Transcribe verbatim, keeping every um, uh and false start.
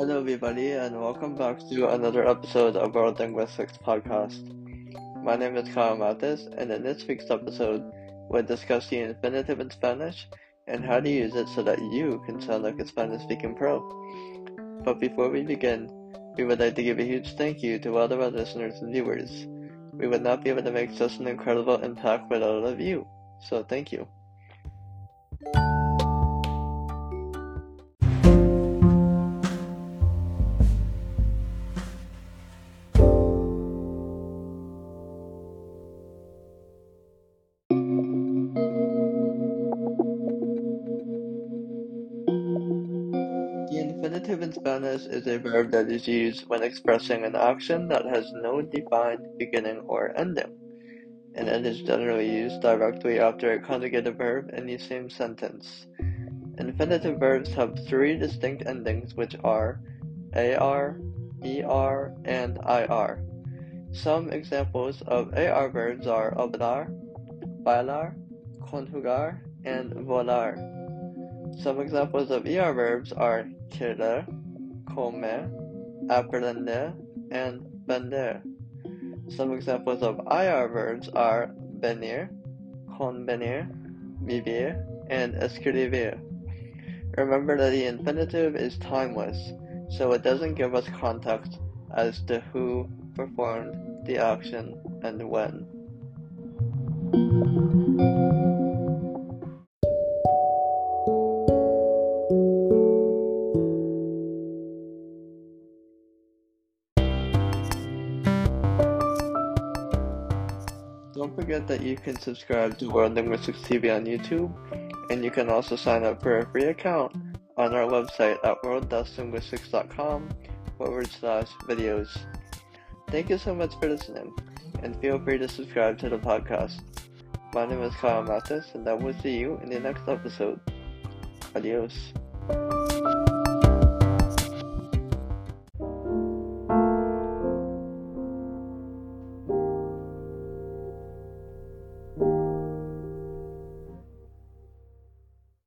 Hello, everybody, and welcome back to another episode of World Linguistics Podcast. My name is Kyle Mathis, and in this week's episode, we'll discuss the infinitive in Spanish and how to use it so that you can sound like a Spanish-speaking pro. But before we begin, we would like to give a huge thank you to all of our listeners and viewers. We would not be able to make such an incredible impact without all of you, so thank you. The infinitive in Spanish is a verb that is used when expressing an action that has no defined beginning or ending, and it is generally used directly after a conjugated verb in the same sentence. Infinitive verbs have three distinct endings, which are ar, er, and ir. Some examples of ar verbs are hablar, bailar, conjugar, and volar. Some examples of er verbs are querer, comer, aprender, and vender. Some examples of ir verbs are venir, convenir, vivir, and escribir. Remember that the infinitive is timeless, so it doesn't give us context as to who performed the action and when. Don't forget that you can subscribe to World Linguistics T V on YouTube, and you can also sign up for a free account on our website at world linguistics dot com forward slash videos. Thank you so much for listening, and feel free to subscribe to the podcast. My name is Kyle Mathis, and I will see you in the next episode. Adios.